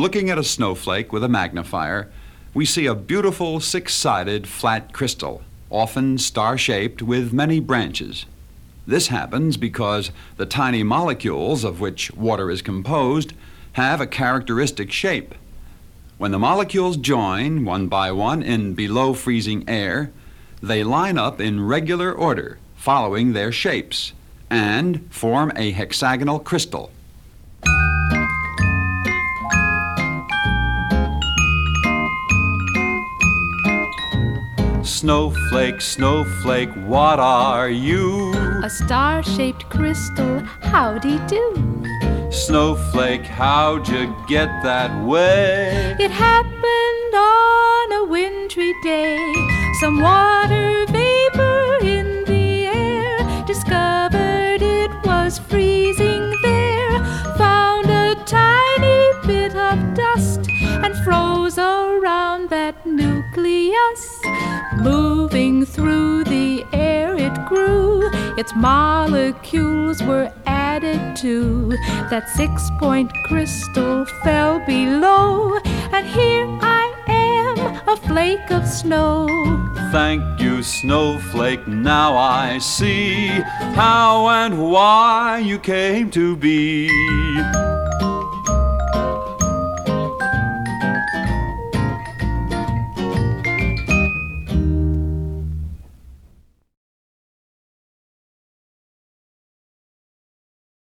Looking at a snowflake with a magnifier, we see a beautiful six-sided flat crystal, often star-shaped with many branches. This happens because the tiny molecules of which water is composed have a characteristic shape. When the molecules join one by one in below freezing air, they line up in regular order, following their shapes, and form a hexagonal crystal. Snowflake, snowflake, what are you? A star-shaped crystal, howdy-do. Snowflake, how'd you get that way? It happened on a wintry day. Some water vapor in the air discovered it was freezing there. Found a tiny bit of dust and froze around that nucleus. Moving through the air it grew. Its molecules were added to. That 6-point crystal fell below, and here I am, a flake of snow. Thank you, snowflake, now I see how and why you came to be.